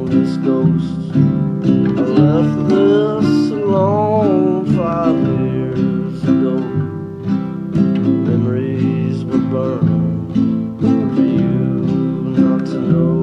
this ghost. I left this alone 5 years ago. Memories were burned for you not to know.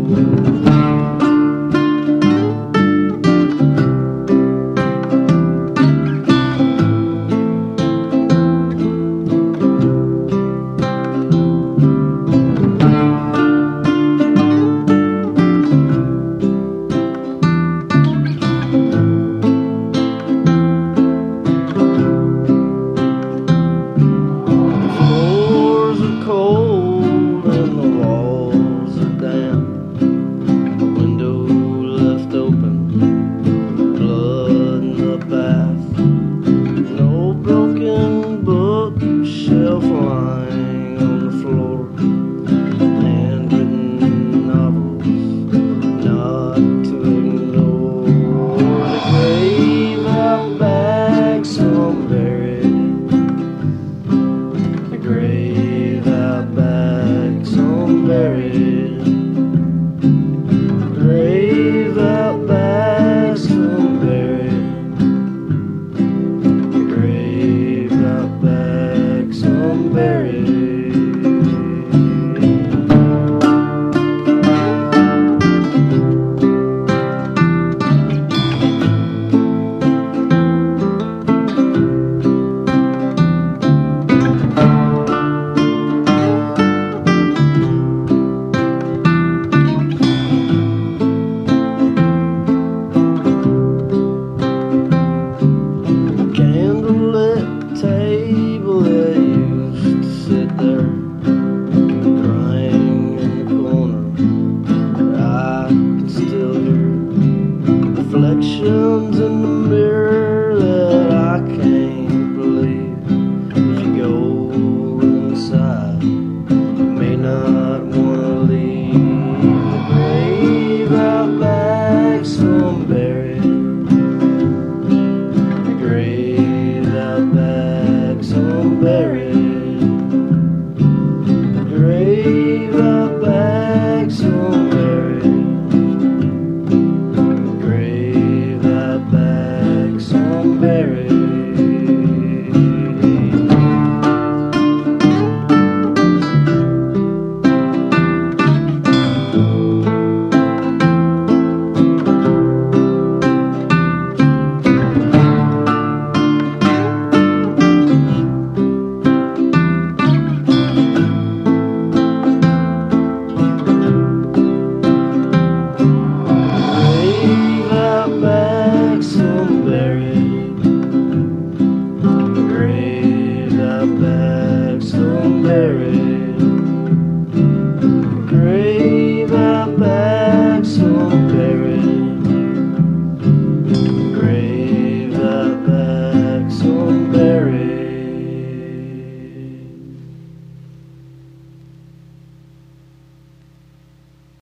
Grave out back, some buried. Grave out back, some buried. Table that used to sit there, crying in the corner, but I can still hear reflections in the mirror that I can't believe. If you go inside, you may not want to leave. The grave out back, some buried. The grave out back, some buried. The grave out back, some buried. The grave out back, some buried. Some buried.